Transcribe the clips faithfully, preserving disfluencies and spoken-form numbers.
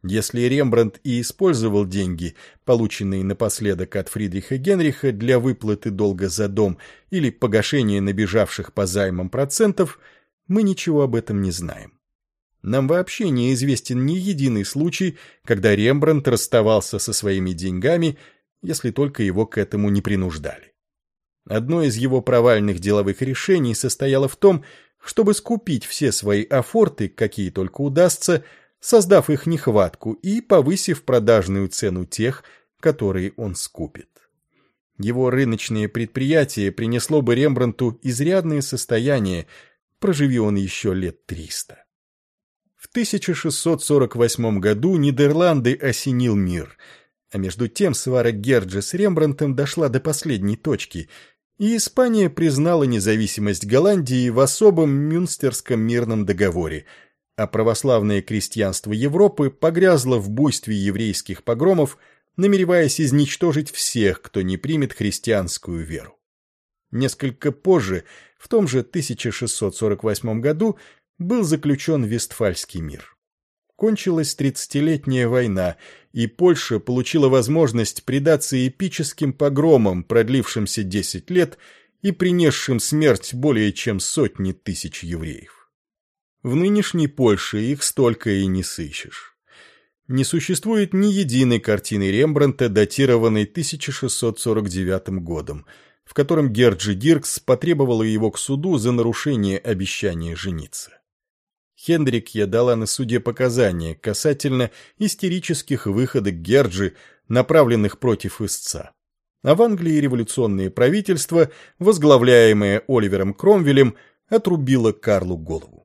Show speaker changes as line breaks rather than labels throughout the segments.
Если Рембрандт и использовал деньги, полученные напоследок от Фридриха Генриха, для выплаты долга за дом или погашения набежавших по займам процентов, мы ничего об этом не знаем. Нам вообще неизвестен ни единый случай, когда Рембрандт расставался со своими деньгами, если только его к этому не принуждали. Одно из его провальных деловых решений состояло в том, чтобы скупить все свои афорты, какие только удастся, создав их нехватку и повысив продажную цену тех, которые он скупит. Его рыночное предприятие принесло бы Рембрандту изрядное состояние, проживи он еще лет триста. В тысяча шестьсот сорок восьмом году Нидерланды осенил мир, а между тем свара Герджа с Рембрандтом дошла до последней точки, и Испания признала независимость Голландии в особом Мюнстерском мирном договоре, а православное крестьянство Европы погрязло в буйстве еврейских погромов, намереваясь изничтожить всех, кто не примет христианскую веру. Несколько позже, в том же тысяча шестьсот сорок восьмом году, был заключен Вестфальский мир. Кончилась тридцатилетняя война, и Польша получила возможность предаться эпическим погромам, продлившимся десять лет и принесшим смерть более чем сотни тысяч евреев. В нынешней Польше их столько и не сыщешь. Не существует ни единой картины Рембрандта, датированной тысяча шестьсот сорок девятым годом, в котором Герджи Диркс потребовала его к суду за нарушение обещания жениться. Хендрикья дала на суде показания касательно истерических выходок Герджи, направленных против истца. А в Англии революционное правительство, возглавляемое Оливером Кромвелем, отрубило Карлу голову.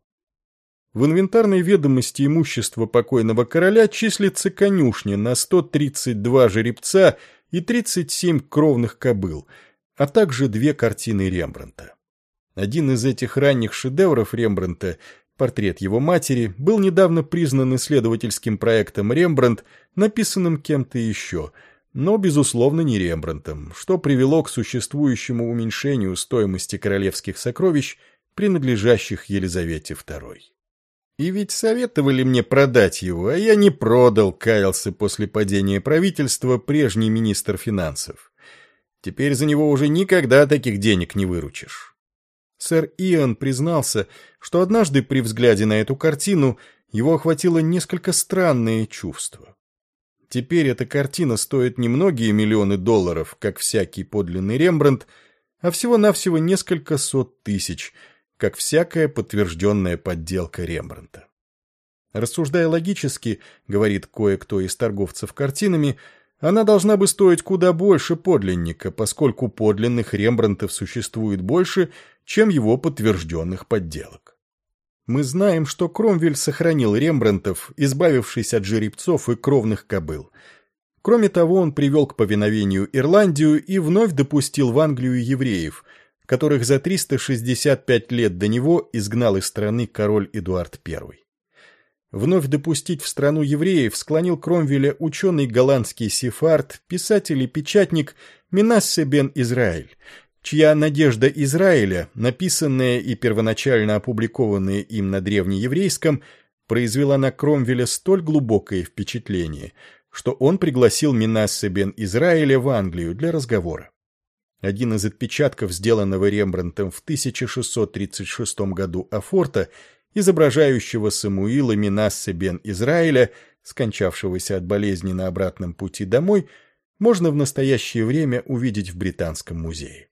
В инвентарной ведомости имущества покойного короля числится конюшня на сто тридцать два жеребца и тридцать семь кровных кобыл, а также две картины Рембрандта. Один из этих ранних шедевров Рембрандта, портрет его матери, был недавно признан исследовательским проектом «Рембрандт», написанным кем-то еще, но, безусловно, не Рембрандтом, что привело к существующему уменьшению стоимости королевских сокровищ, принадлежащих Елизавете второй. И ведь советовали мне продать его, а я не продал, каялся после падения правительства прежний министр финансов. Теперь за него уже никогда таких денег не выручишь. Сэр Иоанн признался, что однажды при взгляде на эту картину его охватило несколько странное чувство. Теперь эта картина стоит не многие миллионы долларов, как всякий подлинный Рембрандт, а всего-навсего несколько сот тысяч, как всякая подтвержденная подделка Рембрандта. Рассуждая логически, говорит кое-кто из торговцев картинами, она должна бы стоить куда больше подлинника, поскольку подлинных Рембрандтов существует больше, чем его подтвержденных подделок. Мы знаем, что Кромвель сохранил Рембрандтов, избавившись от жеребцов и кровных кобыл. Кроме того, он привел к повиновению Ирландию и вновь допустил в Англию евреев, которых за триста шестьдесят пять лет до него изгнал из страны король Эдуард Первый. Вновь допустить в страну евреев склонил Кромвеля ученый голландский сефард, писатель и печатник Менассе бен Израиль, чья «Надежда Израиля», написанная и первоначально опубликованная им на древнееврейском, произвела на Кромвеля столь глубокое впечатление, что он пригласил Менассе бен Израиля в Англию для разговора. Один из отпечатков, сделанного Рембрандтом в тысяча шестьсот тридцать шестом году афорта, изображающего Самуила Менассе бен Израиля, скончавшегося от болезни на обратном пути домой, можно в настоящее время увидеть в Британском музее.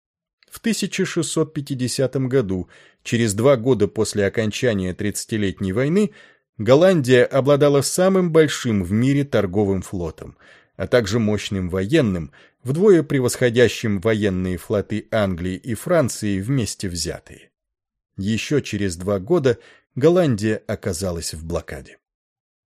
В тысяча шестьсот пятидесятом году, через два года после окончания тридцатилетней войны, Голландия обладала самым большим в мире торговым флотом, а также мощным военным, вдвое превосходящим военные флоты Англии и Франции вместе взятые. Еще через два года Голландия оказалась в блокаде.